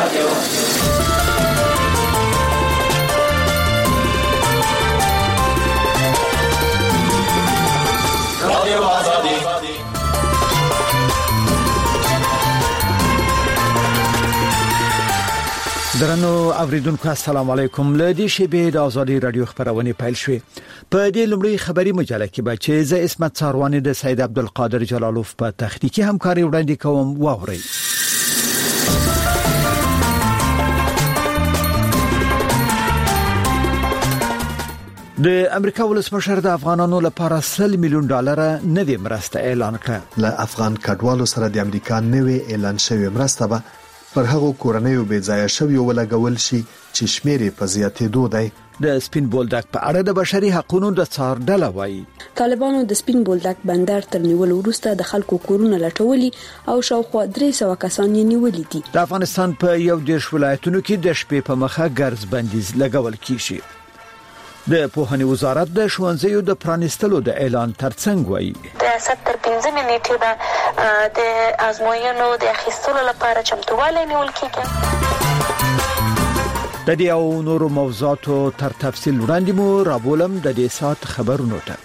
درنو اوریدونکو السلام علیکم. لدی شبې د ازادي رادیو خبرونه پیل شوې. په دې لومړی خبري مجله کې به چې ز اسمت څاروانی د سید عبدالقادر جلالوف په تخنیکی همکاري وړاندې کوم واوري. د امریکا ولسمشر د افغانانو لپاره $100 میلیون نوې مرسته اعلان کړه. له افغان کډوالو سره د امریکا نوې اعلان شوی مرسته به پر هغو کورنیو بې ځایه شویو ولګول شي چې شمیرې په زیاتېدو دی. د سپین بولدک په اړه د بشري حقوقو د څار ډله وایي طالبانو د سپین بولدک بندر تر نیول وروسته د خلکو کورونه لټولي او شاوخوا 300 کسان یې نیولي دي. د افغانستان په یو دیش ولایتونو کې د شپې په مخه ګرځ بندیز لګول کیږي. د پوهنې وزارت د ښوونځیو د پرانیستلو د اعلان ترڅنګ وایي د 75 نیټې د ازموینو د اخیستلو لپاره چمتووالی نیول کیږي. د دې او نورو موضوعاتو تر تفصیل وړاندې مو رابولم د دې سات خبرونو ته.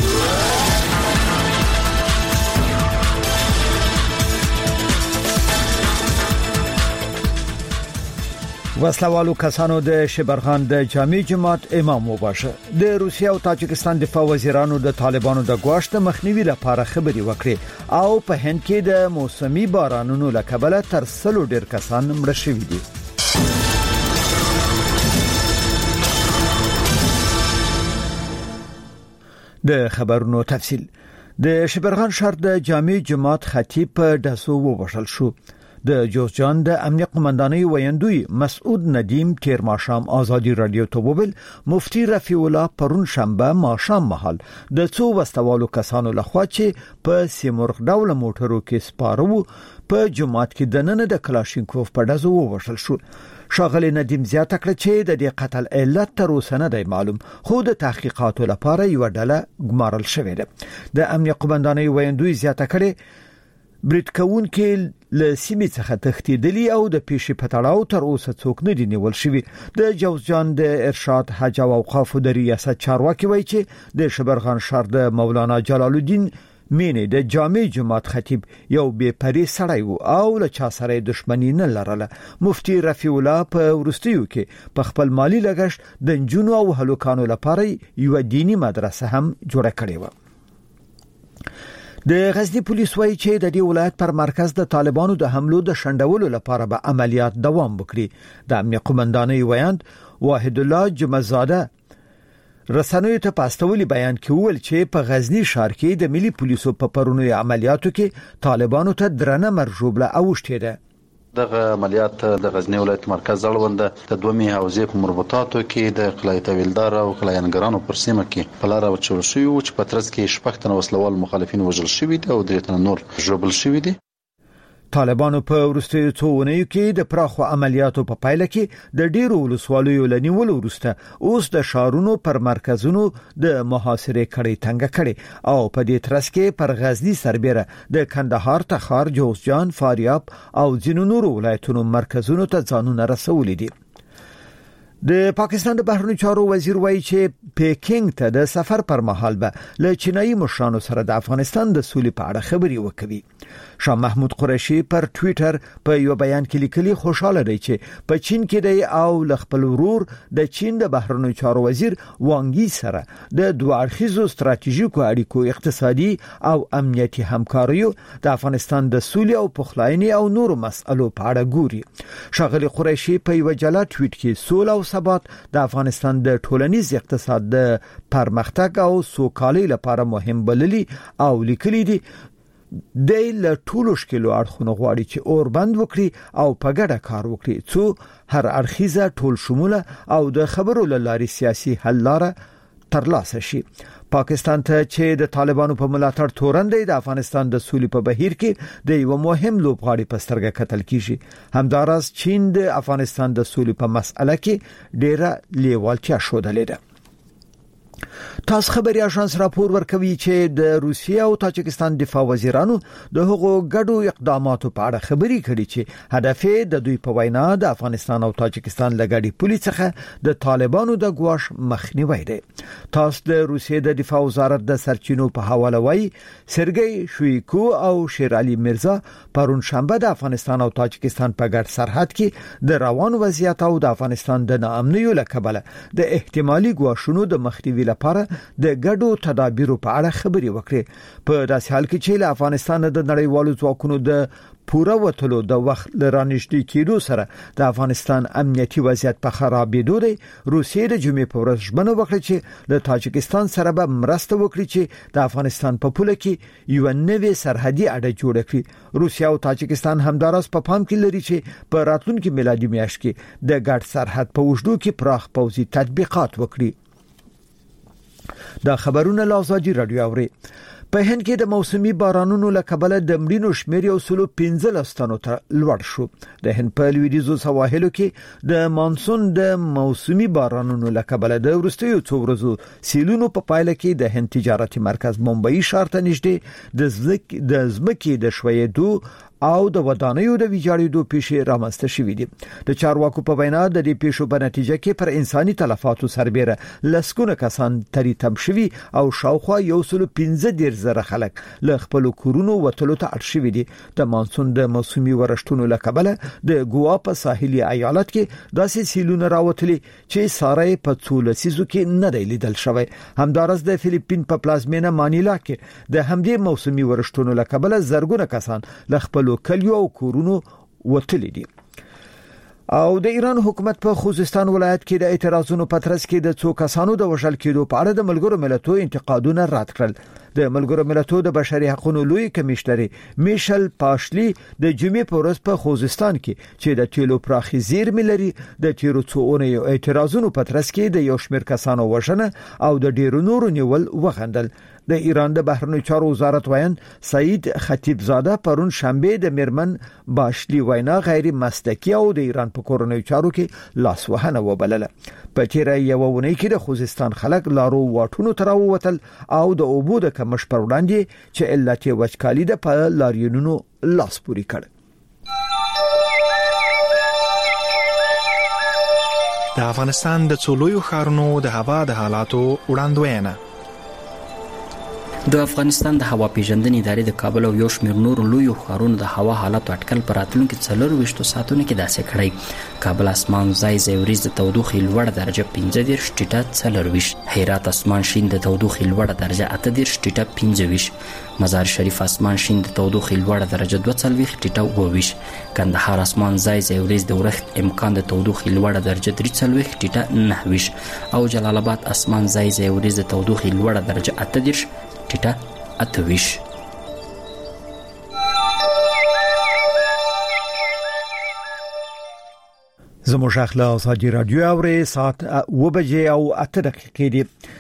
وسلوالو کسانو د شبرغان د جامع جماعت امام وباشه. د روسیې او تاجکستان دفاع وزیرانو د طالبانو د غواړښت مخنیوي لپاره خبري وکړي او په هند کې د موسمي بارانونو لکبله تر 100 ډیر کسان مړ شوي دي. د خبرونو تفصیل. د شبرغان شهر د جامع جماعت خطیب په دسو وبشل شو. د جوزجان د امنیت قومندانۍ ویندوی مسعود ندیم تیر ماشام ازادي رادیو ته وویل مفتی رفیع الله پرون شنبه ماشام مهال د څو وستوالو کسانو لخوا چې په سیمرغ ډول موټرو کې سپارو په جماعت کې د نن د کلاشینکوف په دزو ووشل شو. شاغلی ندیم زیاته کړ چې د دې قتل علت تر اوسه نه دی معلوم، خو د تحقیقاتو لپاره یو ډله ګمارل شوې ده. د امنیت قومندانۍ ویندوی زیاته کړي برید کون کې له سیمې څخه تښتېدلي او د پیښې په تړاو تر اوسه څوک نه دي نیول شوي. د جوزجان د ارشاد حج او اوقافو د ریاست چارواکي وایي چې د شبرغان شهر د مولانا جلال الدین مینې د جامع جماعت خطیب یو بې پرې سړی وو او له چا سره دښمني نه لرله. مفتی رفیع الله په ورستیو کې په خپل مالی لګښت د نجونو او هلکانو لپاره یو دینی مدرسه هم جوړه کړې و. د غزنی پولیس وایي چې د دې ولایت پر مرکز د طالبانو د حملو د شندولو لپاره به عملیات دوام وکړي. د امنیت قومندانۍ ویاند واحد الله جمعزاده رسنوي ته پاستولي بیان کې ویل چې په غزنی ښار کې د ملي پولیسو په پرونی عملیاتو کې طالبانو ته درنه مرجوبله اوښتې ده. دغه عملیات د غزنی ولایت مرکز اړوند د دومې حوزې په مربوطاتو کې د قلعه طویلدار او قلعه انګرانو پر سیمه کې په لار وچول شوی او چې په ترڅ کې شپږ تنه وسلوال مخالفین وژل شوي دي او درې تنه نور ژوبل شوي دي. طالبانو په وروستیو څو اونیو کې د پراخو عملیاتو په پایله کې د ډیرو ولسوالیو لنیولو وروسته اوس د شارونو پر مرکزونو د محاصره کړي تنګ کړي او په دې ترڅ کې پر غزنی سربېره د کندهار، تخار، جوزجان، فاریاب او ځینو نورو ولایتونو مرکزونو ته ځانونه رسولي دي. د پاکستان د بهرنیو چارو وزیر وایي چې پیکینګ ته د سفر پر مهال به له چینایي مشرانو سره د افغانستان د سولې په اړه خبري وکوي. شاه محمود قریشي پر ټوئیټر په یو بیان کې لیکلي خوشاله دی چې په چین کې دی او ل خپل ورور د چین د بهرنیو چارو وزیر وانګي سره د دوه اړخیزو ستراتیژیکو اړیکو، اقتصادي او امنیتي همکاریو، د افغانستان د سولې او پخلاینې او نورو مسئلو په اړه ګوري. ښاغلي قریشي په یو جلا ټویټ کې سوله او ثبات د افغانستان د ټولنیز اقتصاد د پرمختګ او سوکالۍ لپاره مهم بللي او لیکلي دي د ټولو شکلو اړخونو غواړي چې اوربند وکړي او په ګډه کار وکړي څو هر اړخیزه ټول شموله او د خبرو لاري سیاسي حل لاره ترلاسه شي. پاکستان ته چې د طالبانو په ملاتړ تورن دی د افغانستان د سولې په بهیر کې د یو مهم لوبغاړي په سترګه کتل کیږي. همداراز چین د افغانستان د سولې په مسأله کې ډیره لیوالتیا ښودلې ده. تاسو خبري اژانس راپور ورکوي چې د روسیې او تاجکستان دفاع وزیرانو د هغو ګډو اقداماتو په اړه خبري کړي چې هدف یې د دوی په وینا د افغانستان او تاجکستان لګړي پولیس څخه د طالبانو د ګواښ مخنیوي دی. تاسو د روسیې د دفاع وزارت د سرچینو په حواله وایي سرګي شویکو او شیر علي مرزا پرون شنبه د افغانستان او تاجکستان په ګډ سرحد کې د روان وضعیت او د افغانستان د ناامنیو لکبله د احتمالي ګواښونو د مخنیوي لپاره د ګډو تدابیرو په اړه خبري وکړي. په داسې حال کې چې له افغانستان د نړیوالو ځواکونو د پوره وټلو د وخت لرانشتي کېدو سره د افغانستان امنیتي وضعیت په خرابېدو دی، روسیې د جمعې په ورځ ژمنه وکړه چې د تاجکستان سره به مرسته وکړي چې د افغانستان په پوله کې یو نوې سرحدي اډه جوړه کړي. روسیا او تاجکستان همدارس په پام کې لري چې په راتلونکي میلادي میاشت کې د ګډ سرحد په وجودو کې پراخ پوځي تطبیقات وکړي. دا خبرونه لازادي رادیو اوري. په هند کې د موسمي بارانونو لکبله د مړینو شمېر یو سلو 15 تنو ته لوړ شو. د هند په لویدیځو سواحلو کې د مانسون د موسمي بارانونو لکبله د ورستیو څو ورځو سیلونو په پایله کې د هند تجارتي مرکز ممبئی ښار ته نږدې د ځمکې د شویدو او د ودانیو د ویجاړېدو پیښې رامنځته شوې دي. د چارواکو په وینا د دې پیښو په نتیجه کې پر انساني تلفاتو سربېره لسګونه کسان تریتم شوي او شاوخوا 115,000 خلک له خپل کورونو وټلو ته اړ شوي دي. د مانسون د موسمي ورښتونو لکبله د ګوا په ساحلي ایالت کې داسې سیلونه راوتلي چې سارای په څولسیزو کې نه دی لیدل شوی. همدارس د فلیپین په پلازمینه مانیلا کې د همدې موسمي ورښتونو لکبله زرګونه کسان له خپل کلیو او کورونو وتلی دي. او د ایران حکومت په خوزستان ولایت کې د اعتراضونو په ترڅ کې د څو کسانو د وژل کېدو په اړه د ملګرو ملتونو انتقادونه رد کړل. د ملګرو ملتونو د بشري حقوقو لوی کمشنر میشل پاشلی د جمعې په ورځ په خوزستان کې چې د تیلو پراخي زیرمې لري د تیرو څو اعتراضونو په ترڅ کې د یو شمېر کسانو وژنه او د ډیرو نورو نیول وغندل. د ایران د بهرنیو چارو وزارت وایي سعید خطیب زاده پرون شنبه د میرمن باشلی وینا غیر مسلکی او د ایران په کورنیو چارو کې لاسوهنه وبلله. په تیر یو ونی کې د خوزستان خلک لارو واټونو تر ووتل او د اوبو د کمش پر وړاندې چې علت وچکالي د په لاریونونو لاس پوري کړ. د افغانستان د څولویو ښارونو د هوا د حالاتو وړاندوینه. د افغانستان د هوا پیژندنې ادارې د کابل او یو شمېر نور لویو ښارونو د هوا حالت اټکل پر راتلونکي 24 ساعتونو کې داسې کړی. کابل اسمان ځای ځای وریځ د تودوخې لوړه درجه 15 ټیټه 24، هرات اسمان شین د تودوخې لوړه درجه 18 ټیټه 25، مزار شریف اسمان شین د تودوخې لوړه درجه 42 ټیټه 22، کندهار اسمان ځای ځای وریځ د ورښت امکان د تودوخې لوړه درجه 43 ټیټه 29، او جلال آباد اسمان ځای ځای وریځ د تودوخې لوړه درجه 18 ټیټه 28. زموږ اخلا ازادي رادیو اوري ساعت 9:08 دي.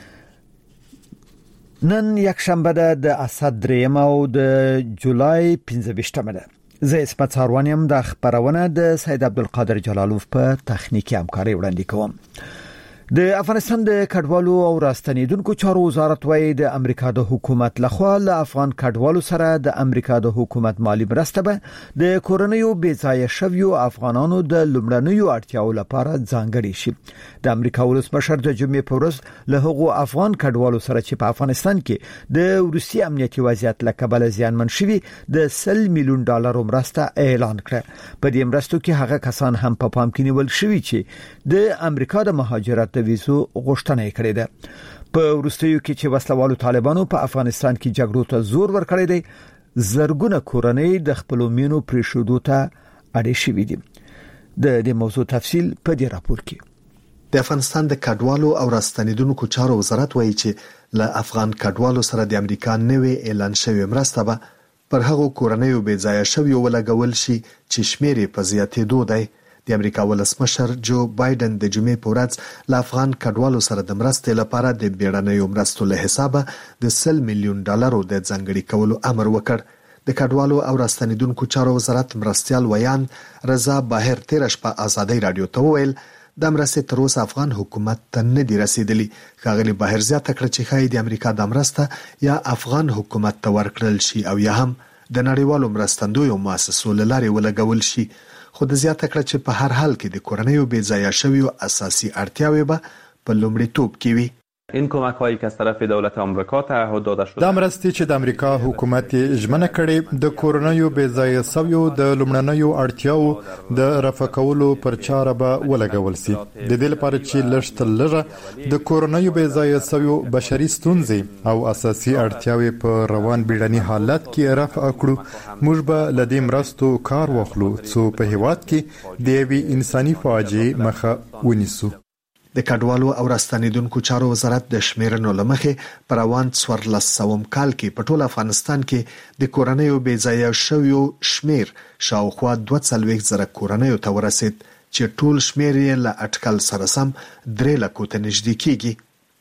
نن یک شنبه د اسد دریم او د جولای 15 ده. زه اسمت ساروانیم د خبرونه د سید عبدالقادر جلالوف په تخنیکی همکاري وړاندې کوم. د افغانستان د کډوالو او راستنیدونکو چارو وزارت وايي د امریکا د حکومت لخوا له افغان کډوالو سره د امریکا د حکومت مالی مرسته به د کورنیو بیځایه شویو افغانانو د لومړنیو اړتیاو لپاره ځانګړي شي. د امریکا ولسمشر د جمعې په ورځ له هغو افغان کډوالو سره چې په افغانستان کې د روسي امنیتي وضعیت لکبل زیانمن شوي د $100 میلیون مرسته اعلان کړه. په دې مرستو کې هغه کسان هم په پام کې نیول شوي چې د امریکا د مهاجرت د ویزو غوښتنه کړې ده. په وروستیو کې چې وسلوالو طالبانو په افغانستان کې جګړو ته زور ورکړی دی، زرګونه کورنۍ د خپل مینو پریښودو ته اړ شوي دي. د دې موضوع تفصیل په دې راپور کې. د افغانستان د کډوالو او راستنیدونکو چارو وزارت وایي چې له افغان کډوالو سره د امریکا نوې اعلان شوی مرسته به پر هغو کورنیو بیځایه شویو ولګول شي چې شمېر په زیاتېدو دی. د امریکا ولسمشر جو بایدن د جمعې په ورځ له افغان کډوالو سره د مرستې لپاره د بیړنیو مرستو له حسابه د $100 میلیون د ځانګړي کولو امر وکړ. د کډوالو او راستنیدونکو چارو وزارت مرستيال ویان رضا باهر تیر شپه ازادي رادیو ته وویل د مرستې تر اوسه افغان حکومت ته نه دی رسیدلی. ښاغلي بهر زیاته کړه چې ښایي د امریکا د مرسته یا افغان حکومت ته ورکړل شي او یا هم د نړیوالو مرستندویو مؤسسو له لارې ولګول شي. خو د زیاته کړه چې په هر حال کې د کورنیو بې ځایه شویو اساسي اړتیاوې به په لومړیتوب کې وي. این کمک هایی که از طرف دولت آمریکا تعهد داده شده دا مرستې چې د امریکا حکومت ژمنه کړې د کورنیو بې ځایه شویو د لومړنیو اړتیاو د رفع کولو پر چاره به ولګول شي. د دې لپاره چې لږ تر لږه د کورنیو بې ځایه شویو بشري ستونزې او اساسي اړتیاوې په روان بیړني حالت کې رفع کړو، موږ به له دې مرستو کار واخلو څو په هیواد کې د یوې انساني فاجعې مخه ونیسو. د کډوالو او راستنیدونکو چارو وزارت د شمیرنو لمخې پر روان 1400 کال کې په ټول افغانستان کې د کورنیو بې ځایه شویو شمیر شاوخوا 240,000 کورنیو ته ورسید چې ټول شمیر یې له اټکل سره سم 3 لکو ته نږدې کیږي.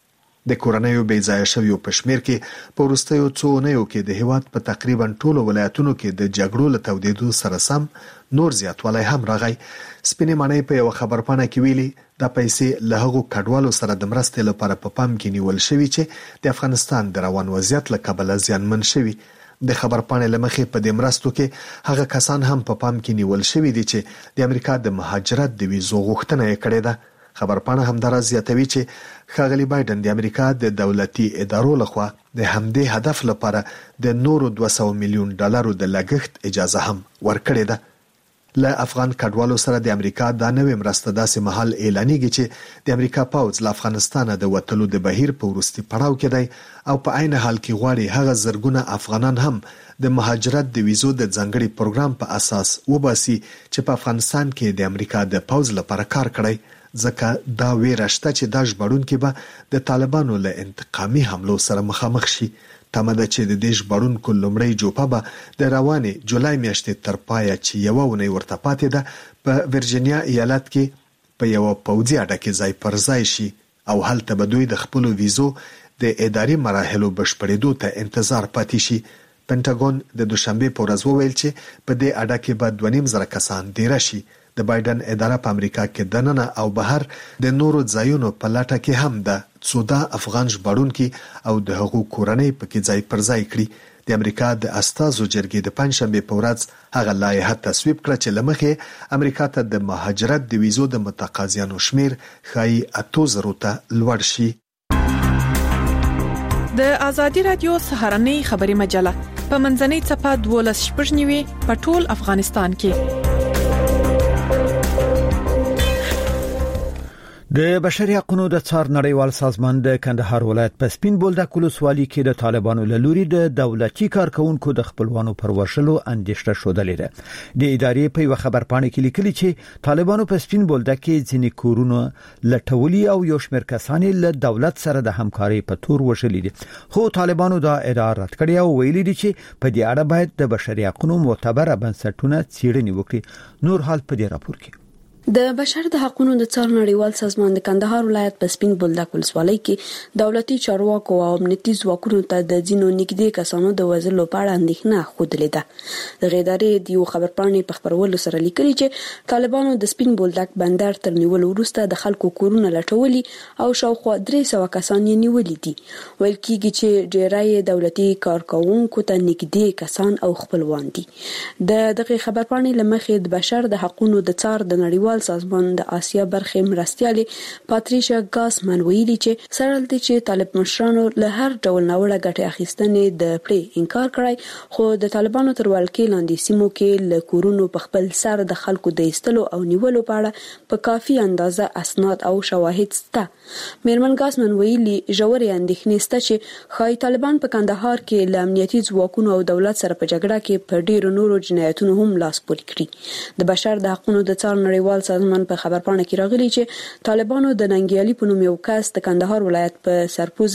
د کورنیو بې ځایه شویو په شمیر کې په وروستیو څو اونیو کې د هیواد په تقریبا ټولو ولایتونو کې د جګړو له تودېدو سره سم نور زیاتوالی هم راغی. سپینې ماڼۍ په یو خبرپاڼه کې ویلي دا پیسې له هغو کډوالو سره د مرستې لپاره په پام کې نیول شوي چې د افغانستان د روان وضعیت له کبله زیانمن شوي. د خبرپاڼې له مخې په دې مرستو کې هغه کسان هم په پام کې نیول شوي دي چې د امریکا د مهاجرت د ویزو غوښتنه یې کړې ده. خبرپاڼه همداراز زیاتوي چې ښاغلي بایدن د امریکا د دولتي ادارو لخوا د همدې هدف لپاره د نورو 200 میلیون ډالرو د لګښت اجازه هم ورکړې ده. له افغان کډوالو سره د امریکا د نوې مرسته داسې مهال اعلانېږي چې د امریکا پوځ له افغانستانه د وتلو د بهیر په وروستي پړاو کې دی او په عین حال کې غواړي هغه زرګونه افغانان هم د مهاجرت د ویزو د ځانګړي پروګرام په اساس وباسي چې په افغانستان کې د امریکا د پوځ لپاره کار کړی، ځکه دا ویره شته چې دا ژغورونکي به د طالبانو له انتقامي حملو سره مخامخ شي. تمه ده چې د دې ژغورونکو لومړی جوپه به د روانې جولای میاشتې تر پایه چې یوه اونۍ ورته پاتې ده په ورجینیا ایالت کې په یوه پوځي اډه کې ځای پر ځای شي او هلته به دوی د خپلو ویزو د اداري مراحلو بشپړېدو ته انتظار پاتې شي. پنټاګون د دوشنبې په ورځ وویل چې په دې اډه کې به 2,500 کسان دېره شي. د بایدن اداره په امریکا کې دننه او بهر د نورو ځایونو په لټه کې هم ده څو دا افغان ژغورونکي او د هغو کورنۍ پکې ځای پر ځای کړي. د امریکا د استازو جرګې د پنځشنبې په ورځ هغه لایحه تصویب کړه چې له مخې امریکا ته د مهاجرت د ویزو د متقاضیانو شمیر ښایي 8,000 ته لوړ شي. د ازادي رادیو سهارنۍ خبري مجله په منځنۍ صفحه 12 په ټول افغانستان کې. د بشري حقوقو د څار نړیوال سازمان د کندهار ولایت په سپین بولدک ولسوالۍ کې د طالبانو له لوري د دولتي کارکونکو د خپلوانو پر وشلو اندېښنه شودلې ده. د ادارې په یو خبرپاڼه کې لیکلي چې طالبانو په سپین بولدک کې ځینې کورونه لټولي او یو شمېر کسان له دولت سره د همکارۍ په تور وشلې دي. خو طالبانو دا ادعا رد کړې او ویلي دي چې په دې اړه باید د بشري حقوقو معتبره بنسټونه څېړنې وکړي. نور حال په دې راپور کې. د بشر د حقوقو د څار نړیوال سازمان د کندهار ولایت په سپین بولدک ولسوالۍ کې دولتي چارواکو او امنیتي ځواکونو ته د ځینو نږدې کسانو د وژلو په اړه اندېښنه ښودلې ده. د ادارې د یو خبرپاڼې په خبرولو سره لیکلي چې طالبانو د سپین بولدک بندر تر نیولو وروسته د خلکو کورونه لټولي او شاوخوا 300 کسان یې نیولي دي. ویل کېږي چې ډېری دولتي کارکونکو ته نږدې کسان او خپلوان دي. دغه خبرپاڼې لمخې د بشر د حقوقو د څار د نړیوال سازمان د آسیا برخې مرستیالې پاتریشا ګاسمن ویلي چې سره دي چې طالب مشرانو له هر ډول ناوړه ګټې اخیستنې د پړې انکار کړی، خو د طالبانو تر ولکې لاندې سیمو کې له کورونو په خپل سر د خلکو د ایستلو او نیولو په اړه په کافي اندازه اسناد او شواهد شته. میرمن ګاسمن ویلي ژورې اندېښنې شته چې ښایي طالبان په کندهار کې له امنیتي ځواکونو او دولت سره په جګړه کې په ډیرو نورو جنایتونو هم لاس پورې کړي. د بشر د حقوقو د څار نړیوال سازمان په خبرپاڼه کې راغلي چې طالبانو د ننګیالي په نوم یو کس د کندهار ولایت په سرپوزه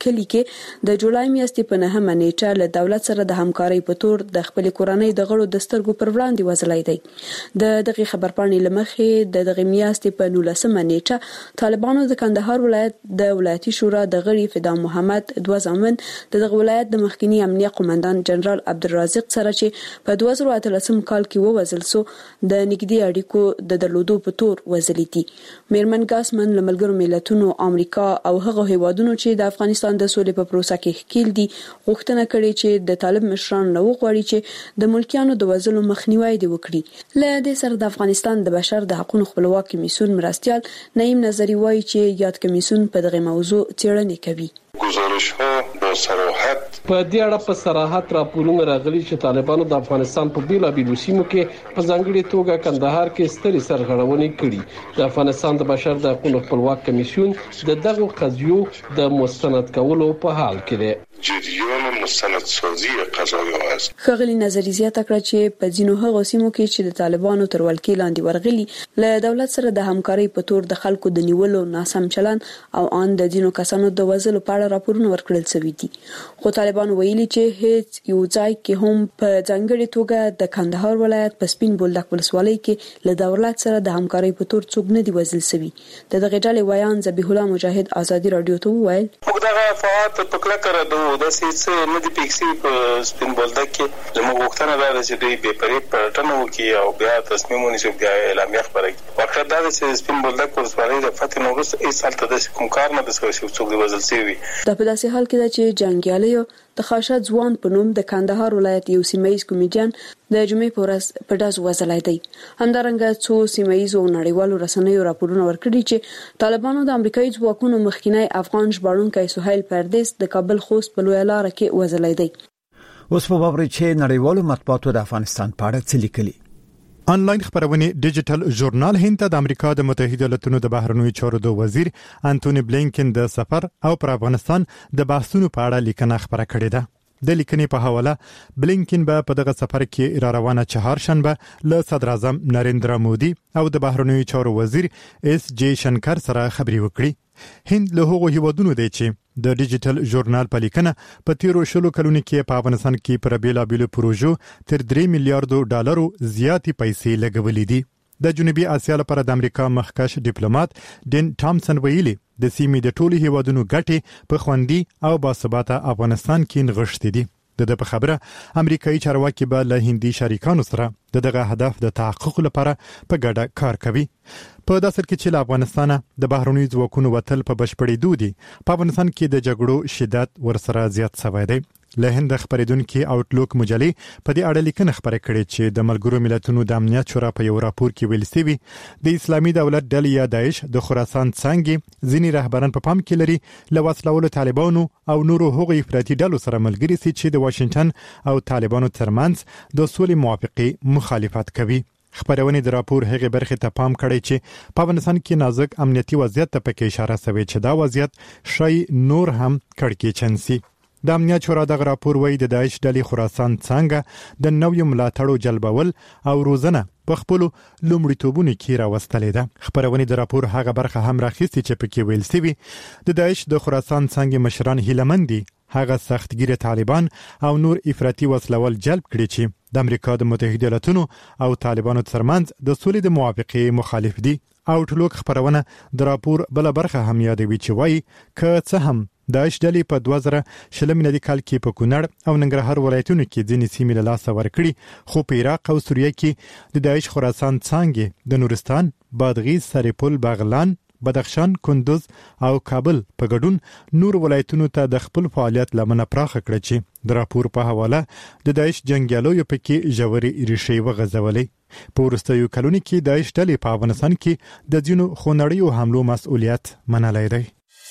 کلی کې د جولای میاشتې په 9 نیټه له دولت سره د همکارۍ په تور د خپل کورنۍ د غړو د سترګو پر وړاندې وځلای دی. د دغه خبرپاڼې لمخې د دغه میاشتې په 19 نیټه طالبانو د کندهار ولایت د ولایتي شورا د غړي فدا محمد دوه ځامن د ولایت د مخکنی امنیه قومندان جنرال عبدالرازق سره چې په 2013 کال کې ووزل سو د نګدي اړیکو د درلودو په تور وزلې دي. میرمن ګاسمن لملګرو ملتونو امریکا او هغه هیوادونو چې د افغانستان د سولې په پروسه کې ښکیل دي غوښتنه کړې چې د طالب مشران نو غواړي چې د ملکیانو د وزلو مخنیوي دی وکړي. له دې سره د افغانستان د بشر د حقوقو خپلواک کمیسیون مرستيال نعیم نظری وایي چې یاد کمیسیون په دغه موضوع څېړنه کوي. گزارش‌ها با صراحت په دې اړه په صراحت راپورونه راغلي چې طالبانو د افغانستان په بیلابیلو سیمو کې په ځانګړي توګه کندهار کې ستري سرغړونې کړې. د افغانستان د بشر د حقوقو خپلواک کمیسیون د دغه قضیو د مستند کولو په حال کې دی. جریان مستندسازی قضایا است. خغلی نظری زیاته کړه چې په ځینو هغو سیمو کې چې د طالبانو تر ولکې لاندې ورغلي له دولت سره د همکارۍ په تور د خلکو د نیولو ناسم چلن او ان د ځینو کسانو د وزلو په اړه راپورونه ورکړل شوي دي. خو طالبانو ویلي چې هیڅ یو ځای کې هم په ځانګړي توګه د کندهار ولایت په سپین بولدک ولسوالۍ کې له دولت سره د همکارۍ په تور څوک نه دی وزل شوی. د دغه ډلې ویان ذبیح الله مجاهد ازادي رادیو ته وویل موږ دغه فعالیت په کله کړو د سیسه نه دی پیکسي په سپین بولدک کې زموږ وختونه دا چې دوی به پرې پټنو کې او بیا تصمیم ونیسي بیا اعلامیه خبري وخت دا چې سپین بولدک ولسوالۍ د فتح نورس هیڅ حالت د کوم کار نه د څوک دی وزل شوی. د په داسې حال کې چې جنگیالیو د خاشد ځوان په نوم د کندهار ولایت یو سیمایي کمیډین د جمعې په ورځ په داس وزلای دی. همدارنګه څو سیمایي او نړیوالو رسنیو راپورونه ورکړي چې طالبانو د امریکایي ځواکونو مخکینی افغان ژباړونکی سهیل پردیس د کابل خوست په لوی لار کې وزلای دی. اوس په باب چې نړیوالو مطبوعاتو د افغانستان په اړه څه لیکلي. آنلاین خبرونه ډیجیټل ژورنال هند ته د امریکا د متحده ایالاتونو د بهرنیو چارو د وزیر انټونی بلینکن د سفر او پر افغانستان د بحثونو په اړه لیکنه خبره کړې ده. د لیکنې په حواله بلینکن به په دغه سفر کې را روانه چهارشنبه له صدر اعظم نریندرا مودي او د بهرنیو چارو وزیر اس جی شنکر سره خبري وکړي. هند له هغو هیوادونو دی چې د ډیجیټل ژورنال په لیکنه په تیرو شلو کلونو کې په افغانستان کې پر بیلابیلو پروژو تر 3 میلیارډ ډالرو زیاتې پیسې لګولې دي. د جنوبي اسیا لپاره د امریکا مخکښ ډیپلوماټ ډین ټامسن ویلي د سیمې د ټولو هیوادونو ګټې په خوندي او باثباته افغانستان کې نغښتې دي. د خبره امریکایي چارواکي به له هندي شریکانو سره دغه هدف د تحقق لپاره په ګډه کار کوي. په داسې کې چې افغانستان د بهرنیو ځواکونو وتل په بشپړېدو دي په افغانستان کې د جګړو شدت ورسره زیات شوی دی. له هند خبرېدونکو آوټلوک مجلې په دې اړه لیکنه خبره کړې چې د ملګرو ملتونو د امنیت شورا په یو راپور کې ویل شوی د اسلامي دولت ډلې یا داعش د خراسان څنګه ځینی رهبران په پام کې لري له وسلوالو طالبانو او نورو هغو افراطي ډلو سره ملګري سي چې د واشنگټن او طالبانو ترمنځ د سولې موافقه مخالفت کوي. خبرونه د راپور هغه برخه ته پام کړی چې په افغانستان کې نازک امنیتي وضعیت ته پکې اشاره شوی چې دا وضعیت شای نور هم کړکېچن سي. د امنیت شورا دغه راپور وایي د داعش ډلې خراسان څنګه د نویو ملاتړو جلبول او روزنه په خپل لومړیتوبونو کې راوستلې ده. خبرونه د راپور هغه برخه هم راخیستي چې پکې ویل شوی د داعش د خراسان څنګه مشران هیلمندي هغه سختګیر طالبان او نور افراطي وسلوال جلب کړي چې د امریکا د متحده ایالاتونو او طالبانو ترمنځ د سولې د موافقه مخالف دي. آوټلوک خبرونه د راپور بل برخه هم یادوي چې وایي که څه هم داعش ډلې په 2000 ملادي کال کې په کونړ او ننګرهار ولایتونو کې ځینې سیمې له لاسه ورکړي خو په عراق او سوریه کې د داعش خراسان څنګه د نورستان، بادغیس، سرپل، بغلان، بدخشان، کندوز او کابل په ګډون نور ولایتونو ته د خپل فعالیت لمنه پراخه کړ چې د راپور په حواله د داعش جنگیالو په کې ژورې ریښې وغځولې. په وروستیو کلونو کې داعش ډلې په افغانستان کې د ځینو خونړیو حملو مسؤلیت منلی دی.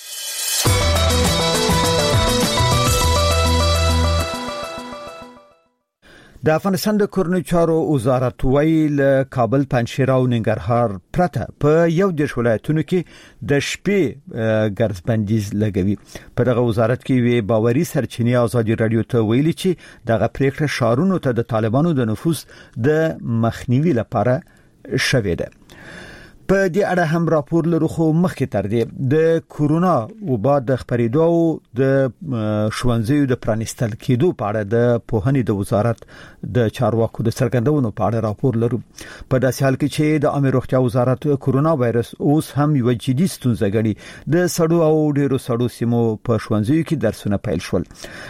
د افغانستان د کورنیو چارو وزارت ویل کابل، پنجشیر او ننګرهار پرته په یو د ولایتونو کې د شپې ګرځبندیز لګوي. په دغه وزارت کې وی باوري سرچینې ازادي رادیو ته ویلي چې دغه پریکړه شارونو ته د طالبانو د نفوذ د مخنیوي لپاره شوې ده. په دې اړه هم راپور لرو خو مخکې تر دې د کورونا وبا د خبرېدو د ښوونځیو د پرانیستل کېدو په اړه د پوهنې د وزارت د چارواکو د څرګندونو په اړه راپور لرو په داسې حال کې چې د عامه روغتیا وزارت کورونا وایرس اوس هم یو جدي ستونزه ګڼي د سړو او ډیرو سړو سیمو په ښوونځیو کې درسونه پیل شول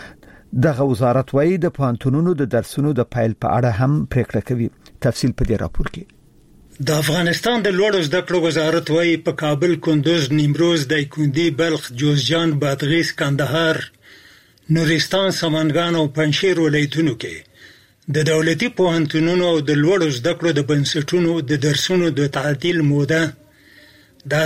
دغه وزارت وايي د پوهنتونونو د درسونو د پیل په اړه هم پریکړه کوي تفصیل په دې راپور کې د افغانستان د لوړو زده کړو وزارت وايي په کابل، کندوز، نیمروز، دایکندي، بلخ، جوزجان، بادغیس، کندهار، نورستان، سمنګان او پنجشیر ولایتونو کې د دولتي پوهنتونونو او د لوړو زده کړو د بنسټونو د درسونو د تعطیل موده د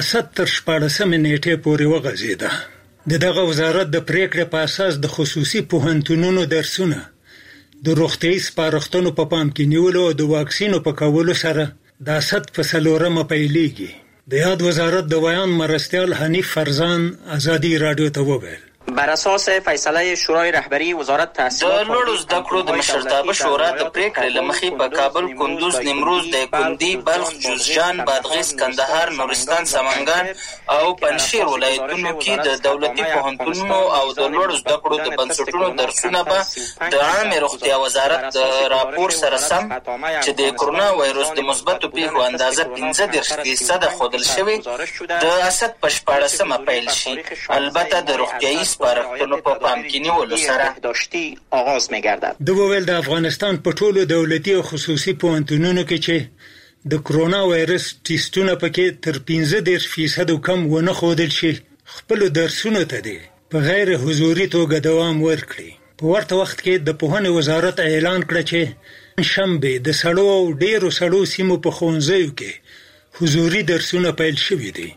14 نیټه پورې وغځیده دغه وزارت د پریکړې په اساس د خصوصي پوهنتونونو درسونه د روغتیايي سپارښتنو په پام کې نیولو او د واکسینو په کولو سره د 7 پیلېږي د یاد وزارت د بیان مرستیال حنیف فرزان ازادي رادیو ته وویل بر اساس فیصله شورای رهبری وزارت تحصیلات د لوړو زده کړو د مشرتابه شورا د پریکړې لمخې په کابل، کندوز، نیمروز، دایکندي، بلخ، جوزجان، بادغیس، کندهار، نورستان، سمنګان او پنجشیر ولایتونو کې د دولتي پوهنتونونو او د لوړو زده کړو د بنسټونو درسونه به د عامه روغتیا وزارت د راپور سره سم چې د کورونا وایرس د مثبتو پیښو اندازه 15% ښودل شوې د اسد په 14 پیل شي البته د روغتیايي سپارښتنو په پام کې نیولو سره داشتي آغاز می‌گردد. د ویل د افغانستان په ټولو دولتي او خصوصي پوهنتونونو کې چې د کرونا وایرس ټیسټونه پکې تر 15% کم ونه ښودل شي خپل درسونه ته دي په غیر حضوري توګه دوام ورکړي. په ورته وخت کې د پوهنې وزارت اعلان کړ چې شنبه د سړو او ډیرو سړو سیمو په ښوونځیو کې حضوري درسونه پیل شوي دي.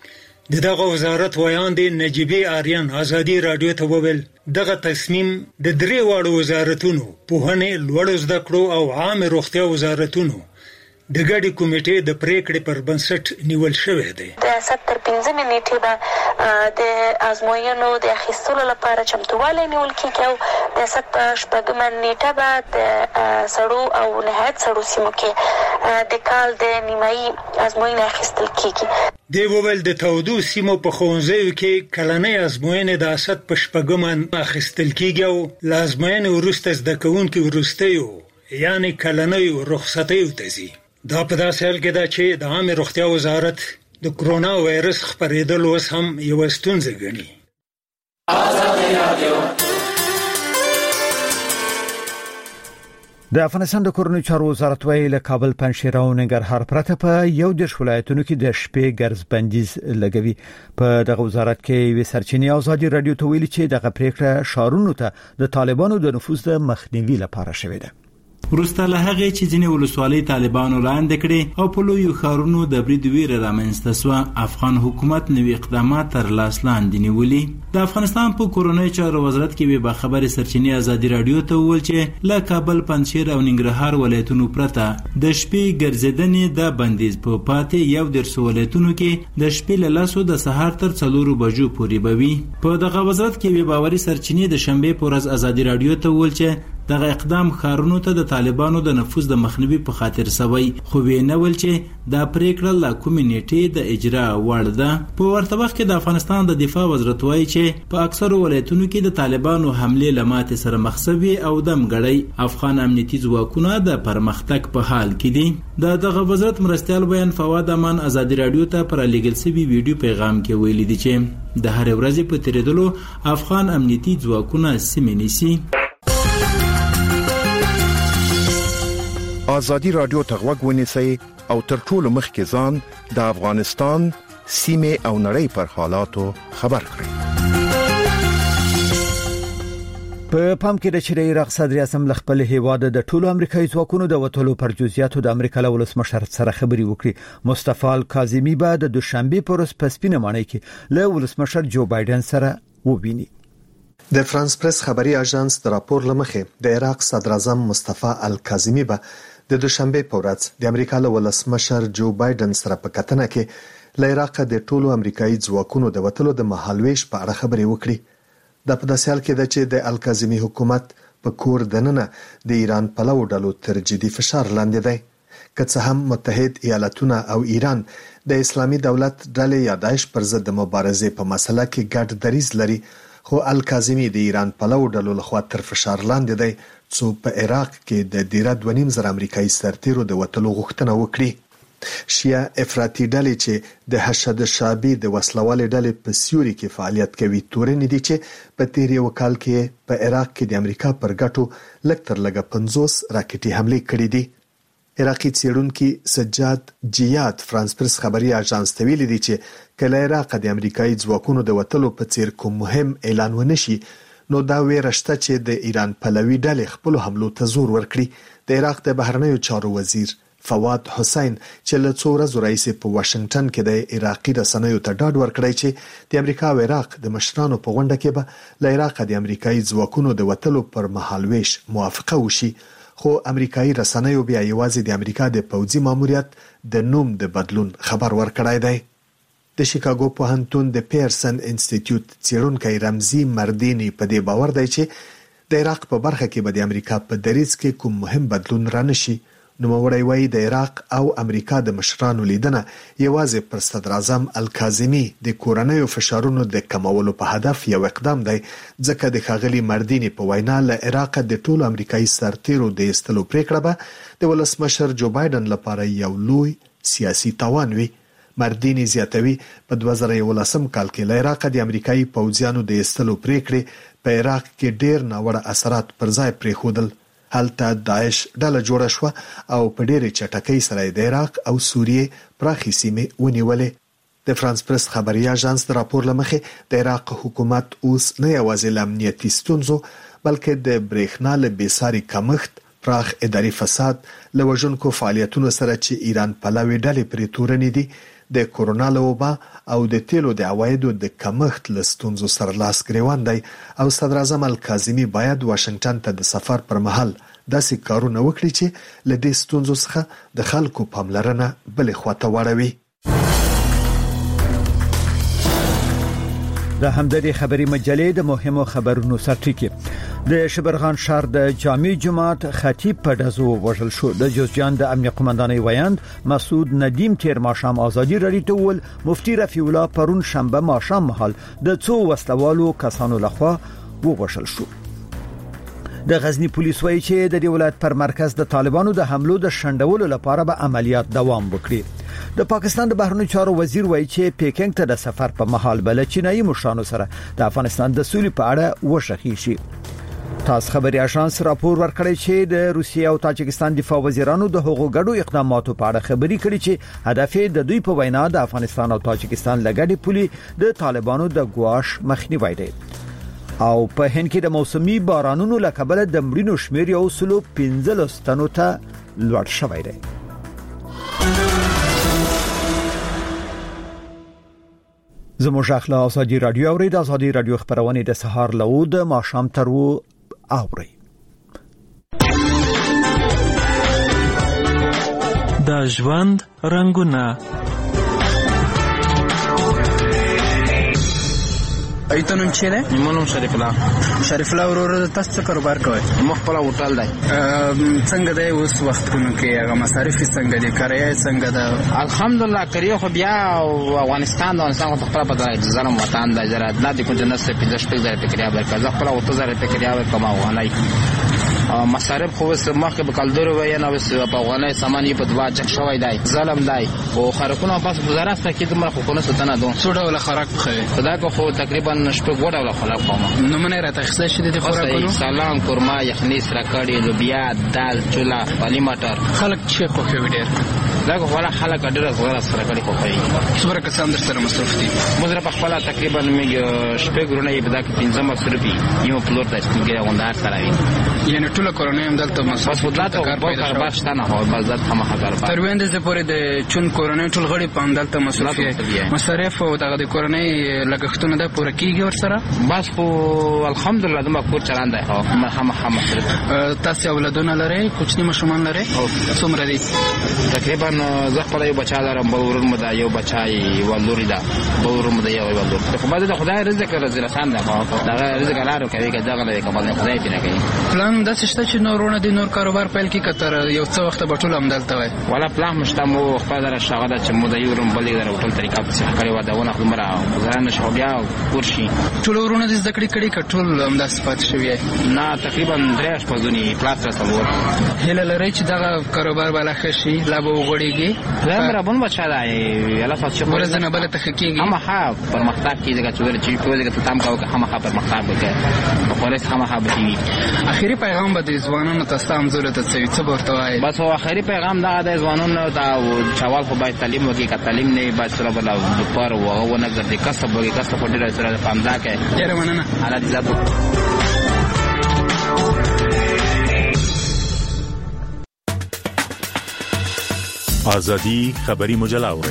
دغه وزارت ویاند نجیبی آریان ازادي رادیو ته وویل دغه تصمیم د درې واړو وزارتونو پوهنې، لوړو زده کړو او عامه روغتیا وزارتونو د ګډي کمیټې د پریکړې پر بنسټ نیول شوی دی. د 15 نیټې به د ازموینو د اخیستلو لپاره چمتووالی نیول کیږي او د 16 نیټه به د سړو او نهایت سړو سیمو کې د کال د نیمایي ازموینې اخیستل کیږي. دی وویل د تودو سیمو په ښوونځیو کې کلنۍ ازموینې د اسد په 16 اخیستل کیږي او له ازموینې وروسته زده کوونکي وروستیو یعنی کلنۍ رخصتیو ته ځي. دا په داسې حال کې ده چې د عامه روغتیا وزارت د کرونا وایرس خپرېدل اوس هم یوه ستونزه ګڼي. د افغانستان د کورنۍ چارو وزارت وايي له کابل، پنجشیر او ننګرهار پرته په یو د ولایتونو کې د شپې ګرځ بندیز لګوي. په دغه وزارت کې وی سرچینې ازادي رادیو ته ویلي چې دغه پریکړه شارونو ته د طالبانو د نفوذ د مخنیوي لپاره شوې ده. ورسته له هغه چې ځینې ولسوالۍ طالبانو لاندې کړي او په لویو ښارونو د برید ویره رامنځته شوه، افغان حکومت نوي اقدامات تر لاس لاندې نیولي. د افغانستان په کورنۍ چارو وزارت کې به خبرې سرچینې ازادي رادیو ته وویل چې له کابل، پنجشیر او ننګرهار ولایتونو پرته د شپې ګرځېدنې د بندیز په پاتې یو درسو ولایتونو کې د شپې له 10 د سهار تر 4 بجو پورې بوي. په دغه وزارت کې به باوري سرچینې د شنبه په ورځ ازادي رادیو ته وویل چې دغه اقدام خارونو ته د طالبانو د نفوذ د مخنیوي په خاطر سوی، خو وینا ول چې دا پریکړه لا کومې نیټې د اجرا وړ ده. په ورته وخت کې د افغانستان د دفاع وزارت وايي چې په اکثرو ولایتونو کې د طالبانو حمله لمات سره مخ شوي او دمګړی افغان امنیتي ځواکونه د پرمختګ په حال کې دي. دغه وزارت مرستیال بیان فواد امان ازادي رادیو ته پر لګل سوي ویډیو پیغام کې ویلي دي چې د هر ورځې په تیریدلو افغان امنیتي ځواکونه سیمې نیسي. ازادي رادیو ته غوږ ونیسئ او تر ټولو مخکې ځان د افغانستان سیمې او نړۍ پر حالاتو خبر کړئ. په پام کې د چریای عراق صدر اعظم خپل هیواد د ټولو امریکایي ځواکونو د وټولو پر جزئیاتو د امریکا له ولسمشر سره خبري وکړي. مصطفی الکاظمی به د دوشنبه پر ورځ په سپینه ماڼۍ کې له ولسمشر جو بایدن سره وویني. د فرانس پریس خبري اژانس د راپور لمخې د عراق صدر اعظم مصطفی الکاظمی به د دوشنبه په ورځ د امریکا له ولسمشر جو بایدن سره په کتنه کې له عراق د ټولو امریکایي ځواکونو د وټولو د مهالويش په اړه خبري وکړي. د په داسې حال کې ده چې د الکاظمی حکومت په کور دننه د ایران پلو ډلو تر جدي فشار لاندې دی. که څه هم متحد ایالاتونه او ایران د اسلامي دولت ډلې یا داعش پر ضد د مبارزې په مسله کې ګډ دریځ لري، خو الکاظمی د ایران پلو ډلو لخوا تر فشار لاندې دی څو په عراق کې د ډیره 2.5 امریکایي سرتیرو د وټلو غوښتنه وکړي. شیعه افراطي ډلې چې د حشد شعبي د وسلوالې ډلې په سیوري کې فعالیت کوي تورن دي چې په تیر یو کال کې په عراق کې د امریکا پر ګټو لکتر لګه 50 راکټي حمله کړې دي. عراقي څېړونکي سجاد جیاد فرانس پرس خبري اژانس ته ویلي دي چې کله عراق د امریکایي ځواکونو د وټلو په څیر کوم مهم اعلان ونشي نو دا ویرشته چې د ایران پلوي ډلې خپل حملو ته زور ورکړي. د عراق د بهرنیو چارو وزیر فواد حسین چې له څو ورځې راځي په واشنگټن کې د عراقي رسنیو ته ډاډ ورکړی چې د امریکا او عراق د مشرانو په غونډه کې به له عراق د امریکایي ځواکونو د وټلو پر مهالويش موافقه وشي، خو امریکایي رسنیو بیا یوازې د امریکا د پوځي ماموریت د نوم د بدلون خبر ورکړی دی. د شیکاګو پوهنتون د پیرسن انسټیټیوټ څېړونکی رمزي مردینی په دې باور دی چې د عراق په برخه کې به د امریکا په دریځ کې کوم مهم بدلون رانشي. نوموړی وایي د عراق او امریکا د مشرانو لیدنه یوازې پر صدر اعظم الکاظمی د کورنیو فشارونو د کمولو په هدف یو اقدام دی، ځکه د ښاغلي مردینی په وینا له عراق د ټولو امریکایي سرتیرو د ایستلو پریکړه به د ولسمشر جو بایدن لپاره یو لوی سیاسي تاوان وي. مردینی زیاتوي په 2011 کال کې له عراق د امریکایي پوځیانو د ایستلو پریکړې په عراق کې ډېر ناوړه اثرات پر ځای پرېښودل. هلته داعش ډله جوړه شو او په ډېرې چټکۍ سره د عراق او سوریې پراخي سیمې ونیولې. د فرانس پرس خبري اژانس د راپور لمخې د عراق حکومت اوس نه یوازې له امنیتي ستونزو بلکې د برېښنا له بېساري کمښت، پراخ اداري فساد، له وژونکو فعالیتونو سره چې ایران پلوي ډلې پرې تورنې دي، د کورونا له وبا او د تیلو د عوایدو د کمښت له ستونزو سره لاس ګریوان دی او صدر اعظم الکاظمی باید واشنگټن ته د سفر پر مهال داسې کارونه وکړي چې له دې ستونزو څخه د خلکو پاملرنه بلې خواته واړوي. د همدغه خبري مجلې د مهمو خبرونو سرټکی د شبرغان شهر د جامع جماعت خطیب په دزو وژل شو. د جوزجان د امنیت قومندانۍ ویاند مسعود ندیم تیر ماښام ازادي رادیو ته ول مفتي رفیع الله پرون شنبه ماښام مهال د څو وسلوالو کسانو لخوا وژل شو. د غزنی پولیس وایي چې د ولایت پر مرکز د طالبانو د حملو د شندولو لپاره به عملیات دوام وکړي. د پاکستان د بهرنیو چارو وزیر وایي چې پیکنګ ته د سفر په مهال بل چینایي مشرانو سره د افغانستان د سولې په اړه وشخي شي. تاس خبري اژانس راپور ورکړی چې د روسیې او تاجکستان دفاع وزیرانو د هغو ګډو اقداماتو په اړه خبري کړې چې هدف د دوی په وینا د افغانستان او تاجکستان لګړې پولي د طالبانو د ګواښ مخنیوي دی. او په هند کې د موسمي بارانونو لکبل د مړینو شمیر یو سلو 15 تنو ته لوړ شوی دی. زموږ اخلا ازادي رادیو اورید ازادي رادیو خبرونه د سهار له د ماښام تر و اوري. د ژوند رنگونه ایتونم چې ده نیمونم شریف الله ورور تاسو څه کاروبار کوئ؟ مخبل هوټل دی. څنګه دی اوس وختونو کې هغه مصارف څنګه دي؟ کرایه څنګه ده؟ الحمدلله کریو خو بیا افغانستان په خپل په ځانم وطن د زراعت د کوم نس په 15,000 ټکریا ورکړه خپل 3000 ټکریا ورکما وغنای مصارف خو مخکې به کال درو وای نه وس په افغاني سامان په دوا چک شوی دی ظلم دی او خرکونه پاس گزارش کې د مر خو نه ستنه دو څو ډول خرک خو خدا کو خو تقریبا شپږ ډول خرک کوم نو منه راته خسته شې د خوراکونو سلام قورما یخني سرکړی لوبیا دال چولا پالی مټر خلک چې خو ډیر دا غواړه خلک ډېر غواړه سرکړی خو کوي څومره کسان در سره مصرف دي مزره په خپل تقریبا میګ شپږ ورونه یې بدا کې 15 روپی یو پلور د سپینګره غوندار سره یعنی ټول کورونه هم دلته مصرف وکړه کار شته هو بازار هم هزار تر وینده زه پورې د چون کورونه ټول غړي په دلته مصرف او دغه د کورونه لګښتونه د پوره کیږي ور سره بس خو الحمدلله د مکور چلان دی هم مصرف تاسو اولادونه لرئ کوچنی مشومان لرئ څومره دي تقریبا تقریبا زه خپل یو بچا لرم، بل ورور مده یو بچای ولوري ده، بل ورور مده یو ولور. خو باید د خدای رزق رسان ده، دا رزق لارو کوي که دغه له کمال خدای پیدا کوي. پلان د څه شته چې نورونه د نور کاروبار پیل کی کتر یو څه وخت به ټول همدلته وای. ولا پلان مشته مو خپل در شغله چې مو د یورم بلې در ټول طریقه په څه کړی و دا ونه خمره ځان شو بیا ورشي. ټول ورونه د ذکر کړي کټول همدا صفات شوی نه تقریبا 3 پزونی پلاس رسول. هله لري چې دا کاروبار بالا خشي لا به وګړيږي. زمرا بون بچا دا یلا فاصله ورزنه بل ته حقيقي هم ها پر مختار کیږي چې ور چې په دې کې تام کاو هم ها پر مختار وکړي. په پولیس هم ها به اخیری پیغام به د ځوانانو ته هم ضرورت څه ورته وایي. بس هو اخیری پیغام دا د ځوانانو دا چوال خو باید تعلیم وکړي، که تعلیم نه باید سره بل پر وغه نه ګرځي، کسب وکړي، کسب په ډیر سره پامدا کوي. ډیر مننه. حالات زیاتو آزادی خبری مجله